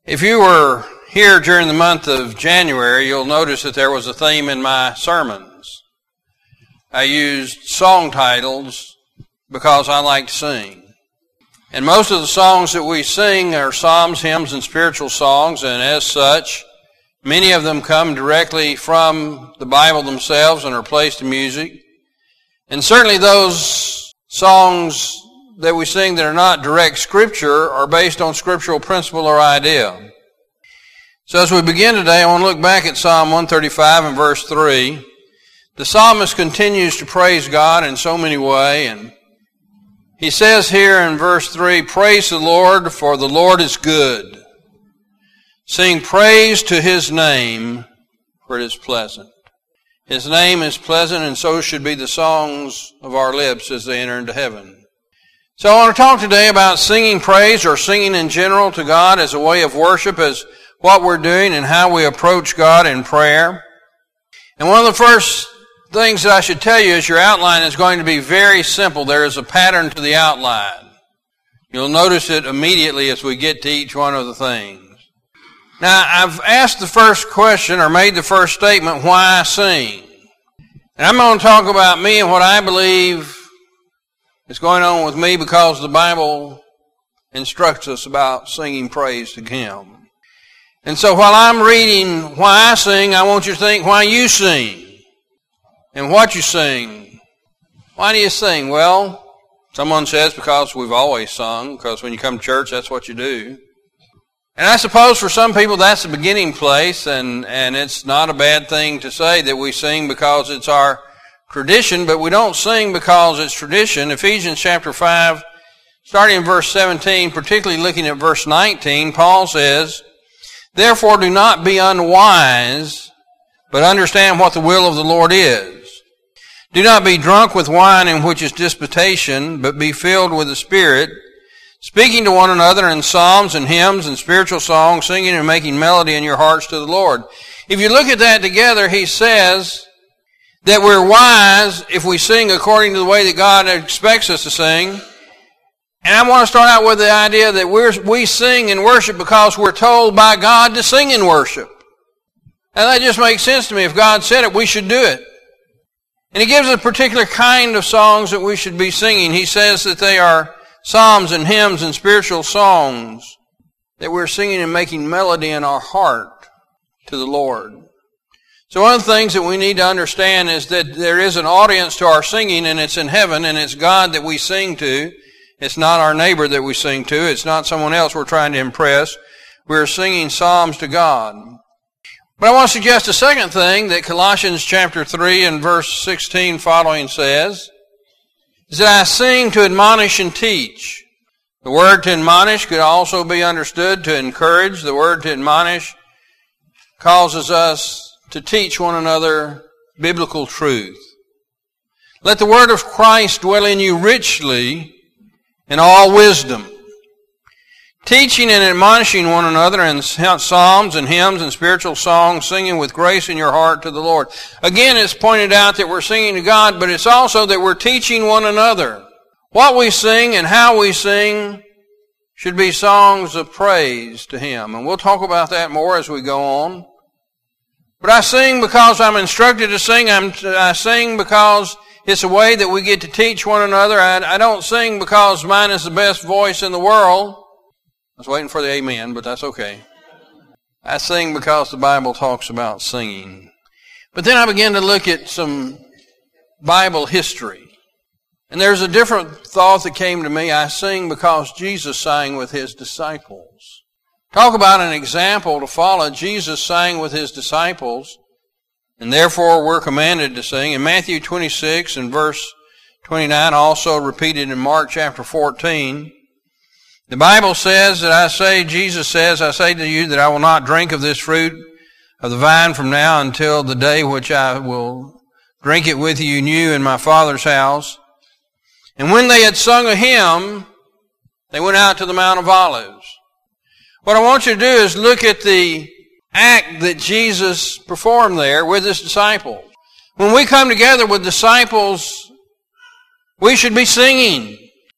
If you were here during the month of January, you'll notice that there was a theme in my sermons. I used song titles because I like to sing. And most of the songs that we sing are psalms, hymns, and spiritual songs, and as such, many of them come directly from the Bible themselves and are placed to music. And certainly those songs that we sing that are not direct scripture are based on scriptural principle or idea. So as we begin today, I want to look back at Psalm 135 and verse 3. The psalmist continues to praise God in so many ways, and he says here in verse 3, "Praise the Lord, for the Lord is good. Sing praise to His name, for it is pleasant." His name is pleasant, and so should be the songs of our lips as they enter into heaven. So I want to talk today about singing praise or singing in general to God as a way of worship, as what we're doing and how we approach God in prayer. And one of the first things that I should tell you is your outline is going to be very simple. There is a pattern to the outline. You'll notice it immediately as we get to each one of the things. Now, I've asked the first question or made the first statement, why sing? And I'm going to talk about me and what I believe is going on with me because the Bible instructs us about singing praise to Him. And so while I'm reading why I sing, I want you to think why you sing and what you sing. Why do you sing? Well, someone says because we've always sung, because when you come to church, that's what you do. And I suppose for some people that's the beginning place, and it's not a bad thing to say that we sing because it's our tradition, but we don't sing because it's tradition. Ephesians chapter 5, starting in verse 17, particularly looking at verse 19, Paul says, "Therefore do not be unwise, but understand what the will of the Lord is. Do not be drunk with wine in which is disputation, but be filled with the Spirit, speaking to one another in psalms and hymns and spiritual songs, singing and making melody in your hearts to the Lord." If you look at that together, he says that we're wise if we sing according to the way that God expects us to sing. And I want to start out with the idea that we sing and worship because we're told by God to sing and worship. And that just makes sense to me. If God said it, we should do it. And He gives a particular kind of songs that we should be singing. He says that they are psalms and hymns and spiritual songs that we're singing and making melody in our heart to the Lord. So one of the things that we need to understand is that there is an audience to our singing, and it's in heaven, and it's God that we sing to. It's not our neighbor that we sing to. It's not someone else we're trying to impress. We're singing psalms to God. But I want to suggest a second thing that Colossians chapter 3 and verse 16 following says, is that I sing to admonish and teach. The word to admonish could also be understood to encourage. The word to admonish causes us to teach one another biblical truth. Let the word of Christ dwell in you richly in all wisdom, teaching and admonishing one another in psalms and hymns and spiritual songs, singing with grace in your heart to the Lord. Again, it's pointed out that we're singing to God, but it's also that we're teaching one another. What we sing and how we sing should be songs of praise to Him. And we'll talk about that more as we go on. But I sing because I'm instructed to sing. I sing because it's a way that we get to teach one another. I don't sing because mine is the best voice in the world. I was waiting for the amen, but that's okay. I sing because the Bible talks about singing. But then I began to look at some Bible history. And there's a different thought that came to me. I sing because Jesus sang with His disciples. Talk about an example to follow. Jesus sang with His disciples, and therefore we're commanded to sing. In Matthew 26 and verse 29, also repeated in Mark chapter 14, the Bible says that Jesus says, "I say to you that I will not drink of this fruit of the vine from now until the day which I will drink it with you new in my Father's house." And when they had sung a hymn, they went out to the Mount of Olives. What I want you to do is look at the act that Jesus performed there with His disciples. When we come together with disciples, we should be singing.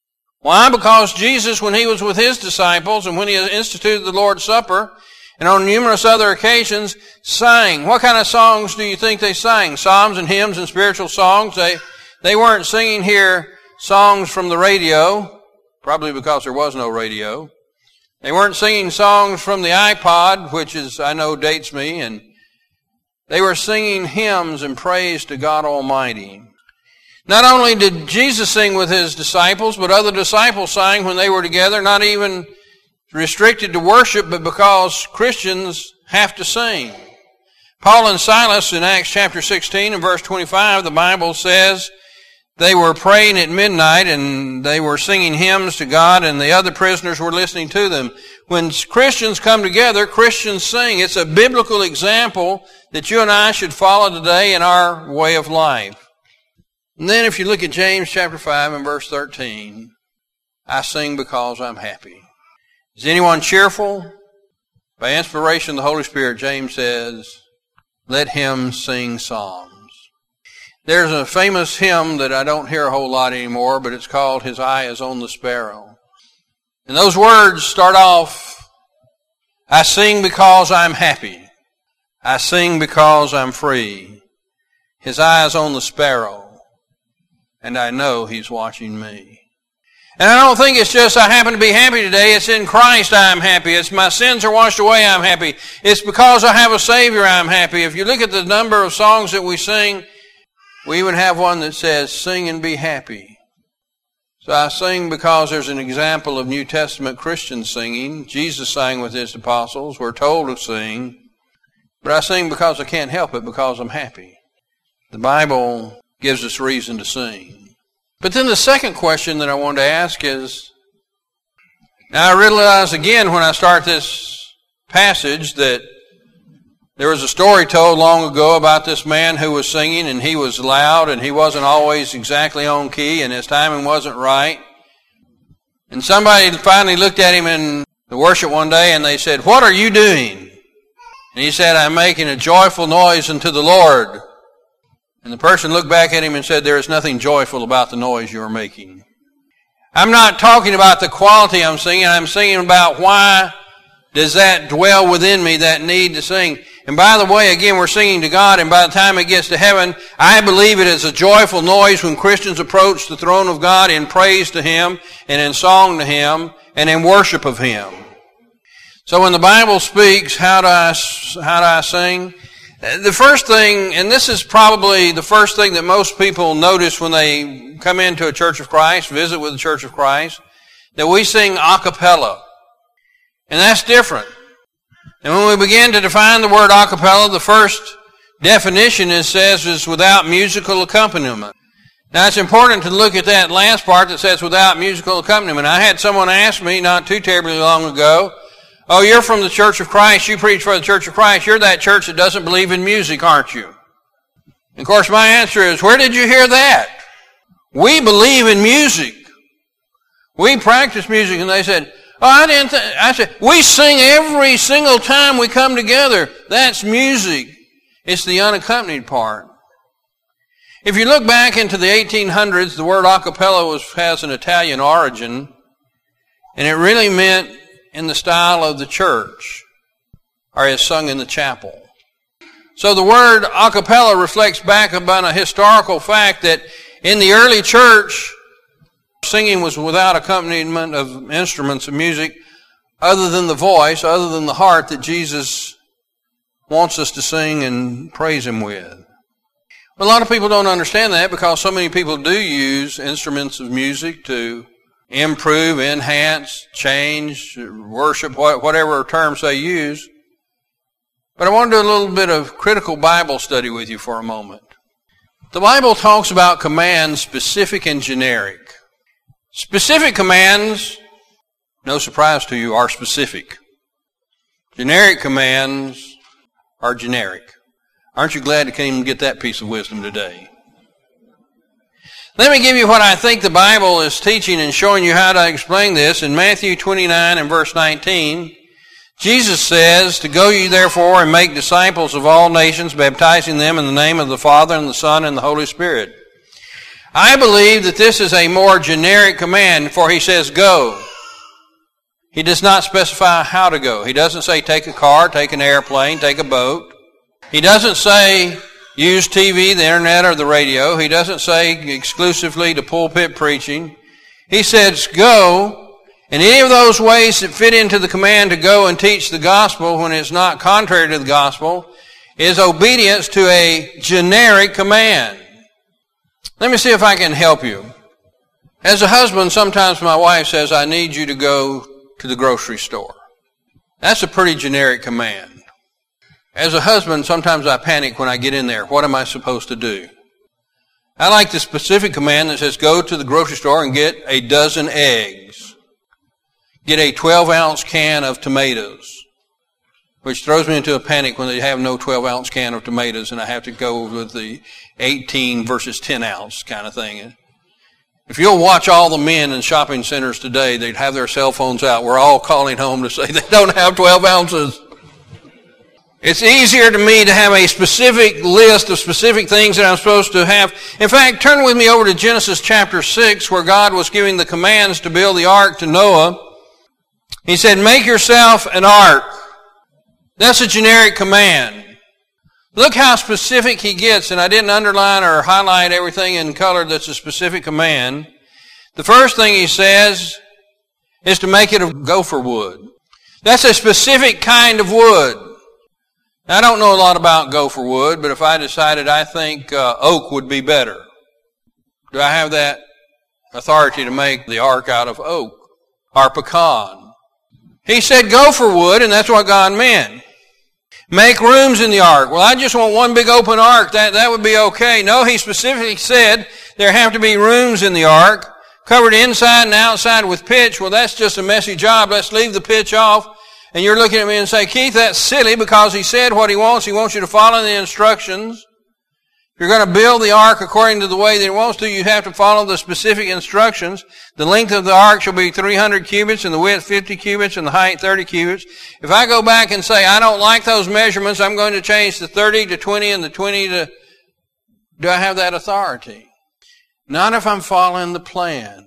Why? Because Jesus, when he was with his disciples and when he instituted the Lord's Supper and on numerous other occasions, sang. What kind of songs do you think they sang? Psalms and hymns and spiritual songs. They weren't singing here songs from the radio, probably because there was no radio. They weren't singing songs from the iPod, which is, I know, dates me, and they were singing hymns and praise to God Almighty. Not only did Jesus sing with his disciples, but other disciples sang when they were together, not even restricted to worship, but because Christians have to sing. Paul and Silas in Acts chapter 16 and verse 25, the Bible says they were praying at midnight and they were singing hymns to God and the other prisoners were listening to them. When Christians come together, Christians sing. It's a biblical example that you and I should follow today in our way of life. And then if you look at James chapter 5 and verse 13, I sing because I'm happy. Is anyone cheerful? By inspiration of the Holy Spirit, James says, let him sing psalms. There's a famous hymn that I don't hear a whole lot anymore, but it's called His Eye is on the Sparrow. And those words start off, I sing because I'm happy. I sing because I'm free. His eye is on the sparrow, and I know he's watching me. And I don't think it's just I happen to be happy today. It's in Christ I'm happy. It's my sins are washed away, I'm happy. It's because I have a Savior, I'm happy. If you look at the number of songs that we sing, we even have one that says, sing and be happy. So I sing because there's an example of New Testament Christian singing. Jesus sang with his apostles. We're told to sing. But I sing because I can't help it, because I'm happy. The Bible gives us reason to sing. But then the second question that I wanted to ask is, now I realize again when I start this passage that there was a story told long ago about this man who was singing, and he was loud and he wasn't always exactly on key and his timing wasn't right. And somebody finally looked at him in the worship one day and they said, what are you doing? And he said, I'm making a joyful noise unto the Lord. And the person looked back at him and said, there is nothing joyful about the noise you are making. I'm not talking about the quality I'm singing. I'm singing about why does that dwell within me, that need to sing. And by the way, again, we're singing to God, and by the time it gets to heaven, I believe it is a joyful noise when Christians approach the throne of God in praise to Him, and in song to Him, and in worship of Him. So when the Bible speaks, how do I sing? The first thing, and this is probably the first thing that most people notice when they come into a Church of Christ, visit with the Church of Christ, that we sing a cappella. And that's different. And when we begin to define the word a cappella, the first definition it says is without musical accompaniment. Now it's important to look at that last part that says without musical accompaniment. I had someone ask me not too terribly long ago, oh, you're from the Church of Christ, you preach for the Church of Christ, you're that church that doesn't believe in music, aren't you? And of course my answer is, where did you hear that? We believe in music. We practice music. And they said, oh, I said, we sing every single time we come together. That's music. It's the unaccompanied part. If you look back into the 1800s, the word a cappella has an Italian origin, and it really meant in the style of the church, or is sung in the chapel. So the word a cappella reflects back upon a historical fact that in the early church, singing was without accompaniment of instruments of music other than the voice, other than the heart that Jesus wants us to sing and praise Him with. A lot of people don't understand that because so many people do use instruments of music to improve, enhance, change, worship, whatever terms they use. But I want to do a little bit of critical Bible study with you for a moment. The Bible talks about commands specific and generic. Specific commands, no surprise to you, are specific. Generic commands are generic. Aren't you glad to come and get that piece of wisdom today? Let me give you what I think the Bible is teaching and showing you how to explain this. In Matthew 29 and verse 19, Jesus says, to go ye therefore and make disciples of all nations, baptizing them in the name of the Father and the Son and the Holy Spirit. I believe that this is a more generic command, for he says go. He does not specify how to go. He doesn't say take a car, take an airplane, take a boat. He doesn't say use TV, the internet, or the radio. He doesn't say exclusively to pulpit preaching. He says go, and any of those ways that fit into the command to go and teach the gospel when it's not contrary to the gospel is obedience to a generic command. Let me see if I can help you. As a husband, sometimes my wife says, I need you to go to the grocery store. That's a pretty generic command. As a husband, sometimes I panic when I get in there. What am I supposed to do? I like the specific command that says go to the grocery store and get a dozen eggs. Get a 12-ounce can of tomatoes, which throws me into a panic when they have no 12-ounce can of tomatoes and I have to go with the 18 versus 10-ounce kind of thing. If you'll watch all the men in shopping centers today, they'd have their cell phones out. We're all calling home to say they don't have 12 ounces. It's easier to me to have a specific list of specific things that I'm supposed to have. In fact, turn with me over to Genesis chapter 6, where God was giving the commands to build the ark to Noah. He said, make yourself an ark. That's a generic command. Look how specific he gets, and I didn't underline or highlight everything in color that's a specific command. The first thing he says is to make it of gopher wood. That's a specific kind of wood. Now, I don't know a lot about gopher wood, but if I decided I think oak would be better, do I have that authority to make the ark out of oak or pecan? He said gopher wood, and that's what God meant. Make rooms in the ark. Well, I just want one big open ark. That would be okay. No, he specifically said there have to be rooms in the ark, covered inside and outside with pitch. Well, that's just a messy job. Let's leave the pitch off. And you're looking at me and say, Keith, that's silly because he said what he wants. He wants you to follow the instructions. If you're going to build the ark according to the way that he wants to, you have to follow the specific instructions. The length of the ark shall be 300 cubits, and the width 50 cubits, and the height 30 cubits. If I go back and say, I don't like those measurements, I'm going to change the 30 to 20 and the 20 to... Do I have that authority? Not if I'm following the plan.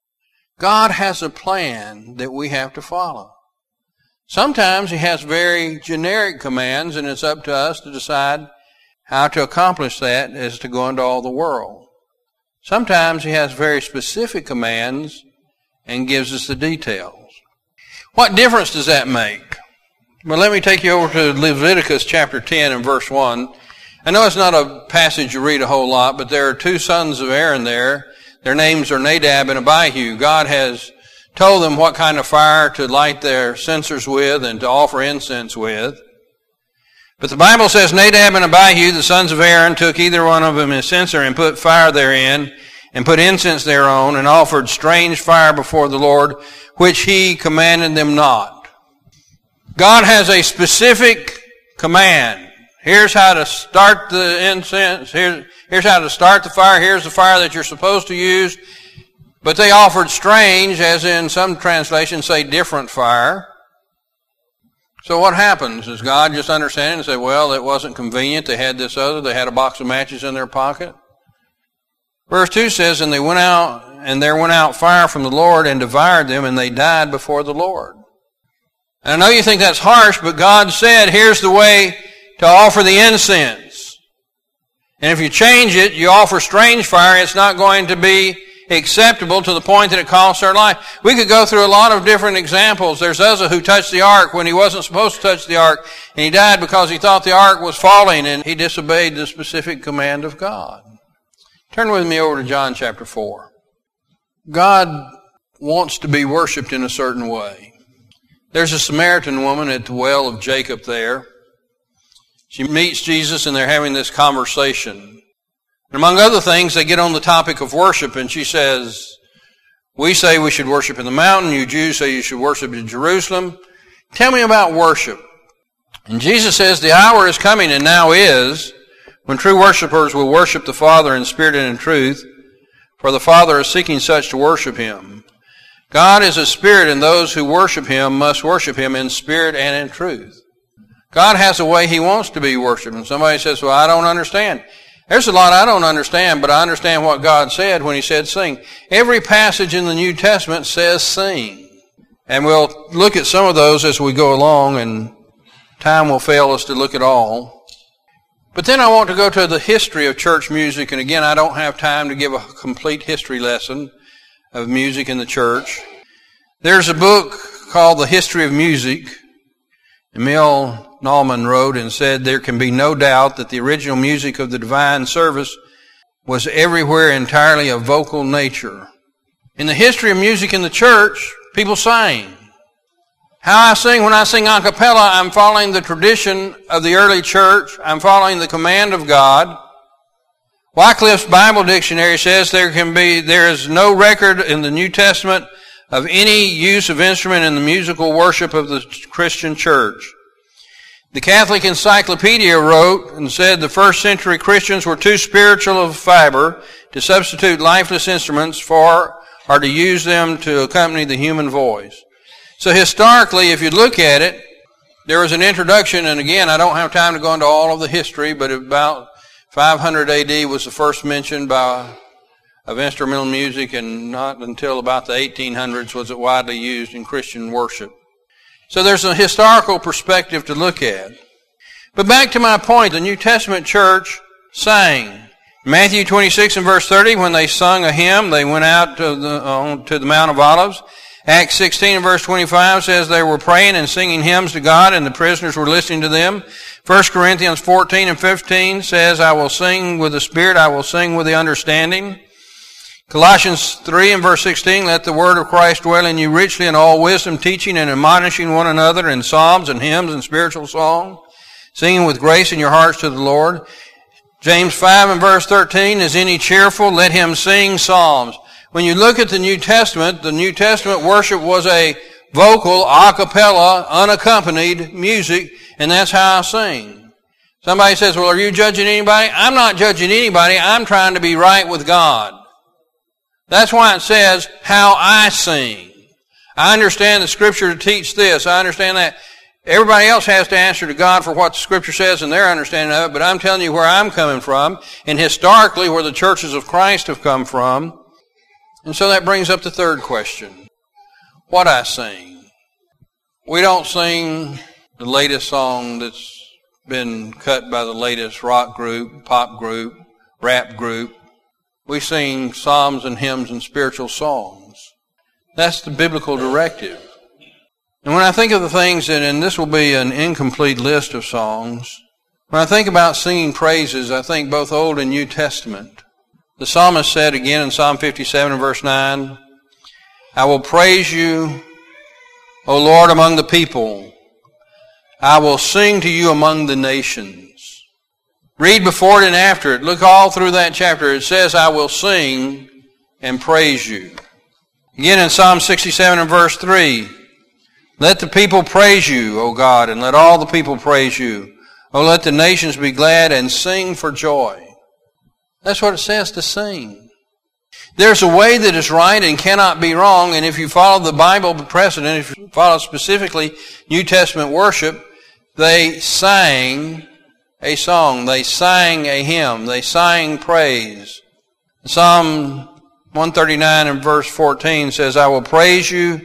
God has a plan that we have to follow. Sometimes he has very generic commands, and it's up to us to decide how to accomplish that is to go into all the world. Sometimes he has very specific commands and gives us the details. What difference does that make? Well, let me take you over to Leviticus chapter 10 and verse 1. I know it's not a passage you read a whole lot, but there are two sons of Aaron there. Their names are Nadab and Abihu. God has told them what kind of fire to light their censers with and to offer incense with. But the Bible says Nadab and Abihu, the sons of Aaron, took either one of them a censer and put fire therein and put incense thereon and offered strange fire before the Lord, which he commanded them not. God has a specific command. Here's how to start the incense. Here's how to start the fire. Here's the fire that you're supposed to use. But they offered strange, as in some translations say different fire. So what happens? Does God just understand it and say, well, it wasn't convenient. They had this other. They had a box of matches in their pocket. Verse 2 says, and there went out fire from the Lord and devoured them, and they died before the Lord. And I know you think that's harsh, but God said, here's the way to offer the incense. And if you change it, you offer strange fire, it's not going to be acceptable to the point that it costs their life. We could go through a lot of different examples. There's Uzzah who touched the ark when he wasn't supposed to touch the ark, and he died because he thought the ark was falling, and he disobeyed the specific command of God. Turn with me over to John chapter 4. God wants to be worshiped in a certain way. There's a Samaritan woman at the well of Jacob there. She meets Jesus, and they're having this conversation. Among other things, they get on the topic of worship, and she says, we say we should worship in the mountain. You Jews say you should worship in Jerusalem. Tell me about worship. And Jesus says, the hour is coming, and now is, when true worshipers will worship the Father in spirit and in truth, for the Father is seeking such to worship him. God is a spirit, and those who worship him must worship him in spirit and in truth. God has a way he wants to be worshiped. And somebody says, well, I don't understand. There's a lot I don't understand, but I understand what God said when He said sing. Every passage in the New Testament says sing. And we'll look at some of those as we go along, and time will fail us to look at all. But then I want to go to the history of church music, and again, I don't have time to give a complete history lesson of music in the church. There's a book called The History of Music. Emil Naumann wrote and said, there can be no doubt that the original music of the divine service was everywhere entirely of vocal nature. In the history of music in the church, people sang. How I sing, when I sing a cappella, I'm following the tradition of the early church. I'm following the command of God. Wycliffe's Bible Dictionary says there is no record in the New Testament of any use of instrument in the musical worship of the Christian church. The Catholic Encyclopedia wrote and said the first century Christians were too spiritual of fiber to substitute lifeless instruments for or to use them to accompany the human voice. So historically, if you look at it, there was an introduction, and again, I don't have time to go into all of the history, but about 500 AD was the first mention of instrumental music, and not until about the 1800s was it widely used in Christian worship. So there's a historical perspective to look at. But back to my point, the New Testament church sang. Matthew 26 and verse 30, when they sung a hymn, they went out to the Mount of Olives. Acts 16 and verse 25 says they were praying and singing hymns to God, and the prisoners were listening to them. 1 Corinthians 14 and 15 says, I will sing with the Spirit, I will sing with the understanding. Colossians 3 and verse 16, let the word of Christ dwell in you richly in all wisdom, teaching and admonishing one another in psalms and hymns and spiritual songs, singing with grace in your hearts to the Lord. James 5 and verse 13, is any cheerful? Let him sing psalms. When you look at the New Testament worship was a vocal, a cappella, unaccompanied music, and that's how I sing. Somebody says, well, are you judging anybody? I'm not judging anybody. I'm trying to be right with God. That's why it says, how I sing. I understand the Scripture to teach this. I understand that. Everybody else has to answer to God for what the Scripture says and their understanding of it, but I'm telling you where I'm coming from, and historically where the churches of Christ have come from. And so that brings up the third question. What I sing. We don't sing the latest song that's been cut by the latest rock group, pop group, rap group. We sing psalms and hymns and spiritual songs. That's the biblical directive. And when I think of the things, and this will be an incomplete list of songs, when I think about singing praises, I think both Old and New Testament. The psalmist said again in Psalm 57 and verse 9, I will praise you, O Lord, among the people. I will sing to you among the nations. Read before it and after it. Look all through that chapter. It says, I will sing and praise you. Again in Psalm 67 and verse 3, let the people praise you, O God, and let all the people praise you. O let the nations be glad and sing for joy. That's what it says to sing. There's a way that is right and cannot be wrong, and if you follow the Bible precedent, if you follow specifically New Testament worship, they sang a song, they sang a hymn, they sang praise. Psalm 139 and verse 14 says, I will praise you,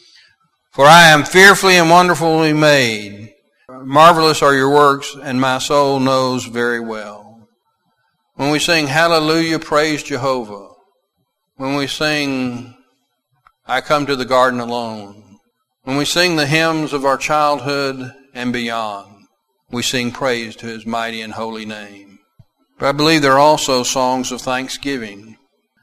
for I am fearfully and wonderfully made. Marvelous are your works, and my soul knows very well. When we sing Hallelujah, praise Jehovah. When we sing I come to the garden alone. When we sing the hymns of our childhood and beyond. We sing praise to His mighty and holy name. But I believe there are also songs of thanksgiving.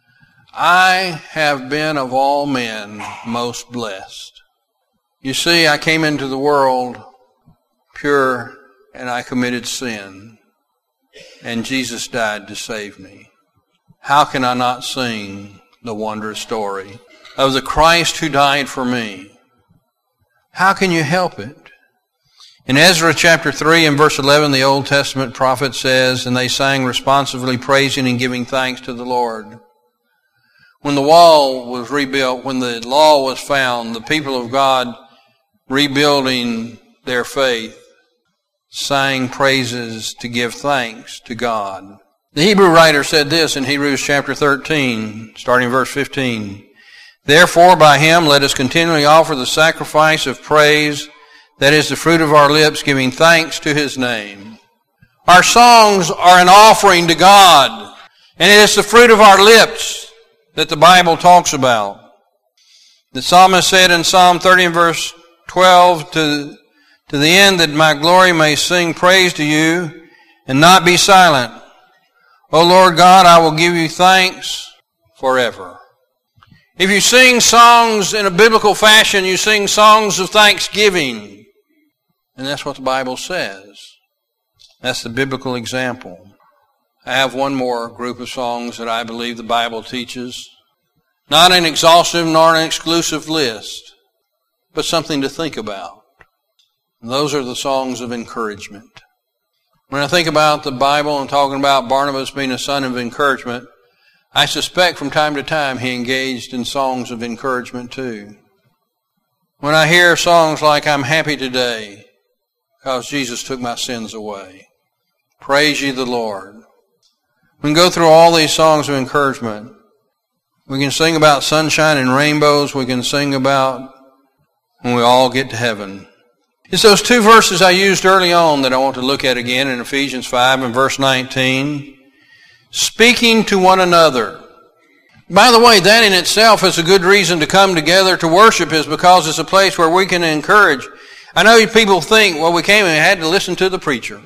I have been of all men most blessed. You see, I came into the world pure and I committed sin. And Jesus died to save me. How can I not sing the wondrous story of the Christ who died for me? How can you help it? In Ezra chapter 3 and verse 11, the Old Testament prophet says, and they sang responsively praising and giving thanks to the Lord. When the wall was rebuilt, when the law was found, the people of God rebuilding their faith sang praises to give thanks to God. The Hebrew writer said this in Hebrews chapter 13, starting verse 15. Therefore, by him let us continually offer the sacrifice of praise, that is the fruit of our lips, giving thanks to his name. Our songs are an offering to God, and it is the fruit of our lips that the Bible talks about. The psalmist said in Psalm 30 and verse 12, to the end that my glory may sing praise to you and not be silent. O Lord God, I will give you thanks forever. If you sing songs in a biblical fashion, you sing songs of thanksgiving. And that's what the Bible says. That's the biblical example. I have one more group of songs that I believe the Bible teaches. Not an exhaustive nor an exclusive list, but something to think about. And those are the songs of encouragement. When I think about the Bible and talking about Barnabas being a son of encouragement, I suspect from time to time he engaged in songs of encouragement too. When I hear songs like, I'm happy today because Jesus took my sins away. Praise ye the Lord. We can go through all these songs of encouragement. We can sing about sunshine and rainbows. We can sing about when we all get to heaven. It's those two verses I used early on that I want to look at again in Ephesians 5 and verse 19. Speaking to one another. By the way, that in itself is a good reason to come together to worship, is because it's a place where we can encourage. I know people think, well, we came and had to listen to the preacher.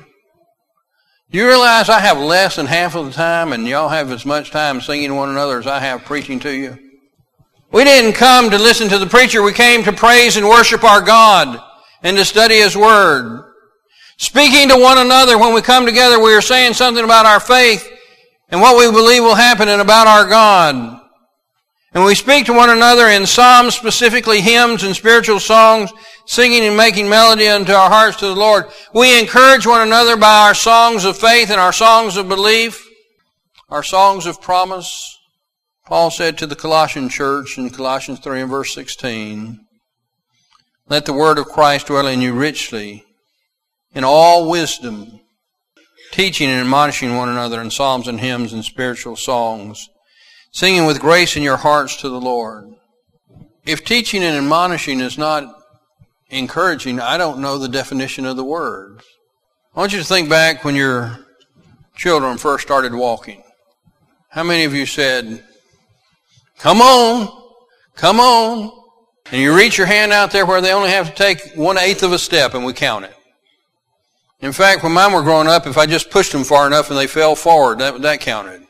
Do you realize I have less than half of the time and y'all have as much time singing to one another as I have preaching to you? We didn't come to listen to the preacher. We came to praise and worship our God and to study his word. Speaking to one another, when we come together, we are saying something about our faith and what we believe will happen and about our God. And we speak to one another in psalms, specifically hymns and spiritual songs, singing and making melody unto our hearts to the Lord. We encourage one another by our songs of faith and our songs of belief, our songs of promise. Paul said to the Colossian church in Colossians 3 and verse 16, let the word of Christ dwell in you richly, in all wisdom, teaching and admonishing one another in psalms and hymns and spiritual songs, singing with grace in your hearts to the Lord. If teaching and admonishing is not encouraging, I don't know the definition of the word. I want you to think back when your children first started walking. How many of you said, come on, come on? And you reach your hand out there where they only have to take 1/8 of a step and we count it. In fact, when mine were growing up, if I just pushed them far enough and they fell forward, that counted.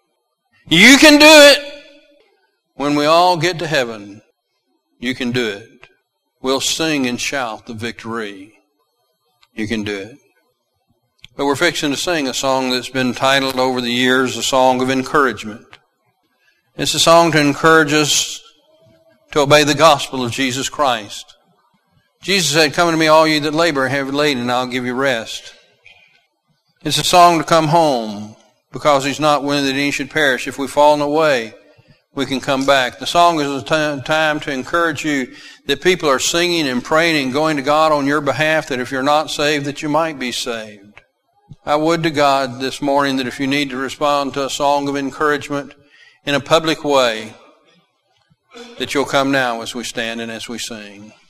You can do it. When we all get to heaven, you can do it. We'll sing and shout the victory. You can do it. But we're fixing to sing a song that's been titled over the years, a song of encouragement. It's a song to encourage us to obey the gospel of Jesus Christ. Jesus said, come to me all you that labor and heavy laden, and I'll give you rest. It's a song to come home, because he's not willing that any should perish. If we've fallen away, we can come back. The song is a time to encourage you that people are singing and praying and going to God on your behalf, that if you're not saved, that you might be saved. I would to God this morning that if you need to respond to a song of encouragement in a public way, that you'll come now as we stand and as we sing.